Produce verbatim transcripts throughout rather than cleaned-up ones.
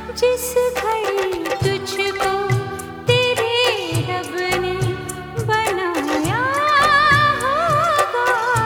जिस घड़ी तुझको तेरे रब ने बनाया होगा।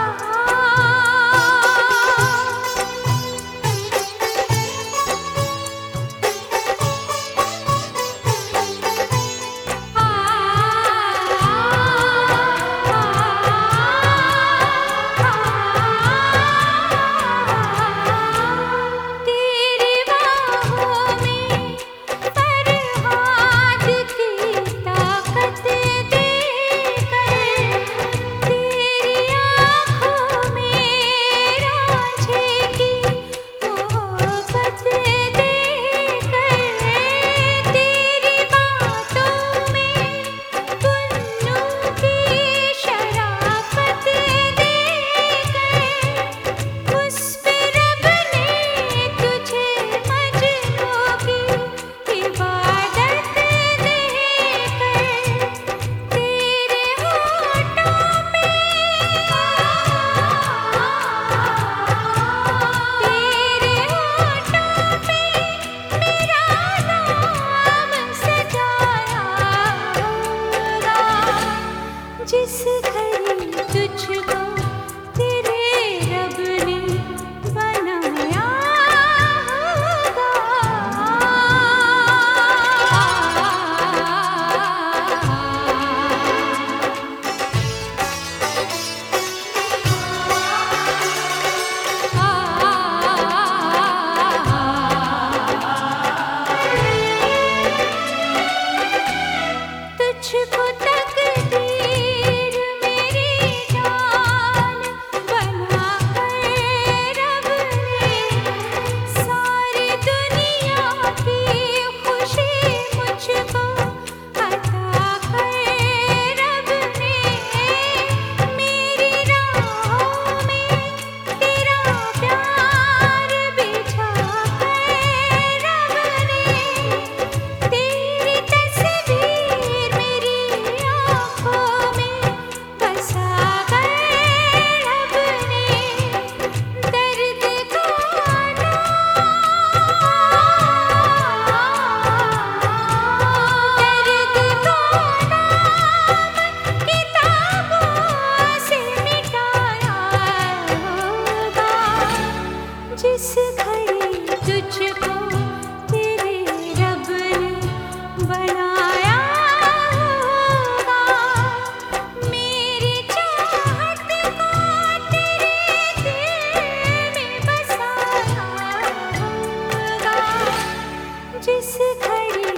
तेरी बाहों में फरहाद की ताकत देकर, तेरी आँखों में रांझे की मोहब्बत देकर, तेरी बातों में पुन्नू की शराफत देकर, उस पे रब ने तुझे मजनू की इबादत देकर, तेरे होठों पे तेरे होठों पे मेरा नाम सजाया होगा। जिस घड़ी तुझको तेरे रब ने बनाया तुझको तकदीर मेरी जान बना कर रब ने, सारी दुनिया की खुशी मुझको अता कर रब ने, मेरी राहों में तेरा प्यार बिछा कर रब ने, तेरी तस्वीर मेरी आँखों में बसा कर रब ने, दर्द का नाम दर्द का नाम किताबों से मिटाया होगा। जिस घड़ी तुझको तेरे रब ने बनाया होगा, मेरी चाहत को तेरे दिल में बसाया होगा। जिस घड़ी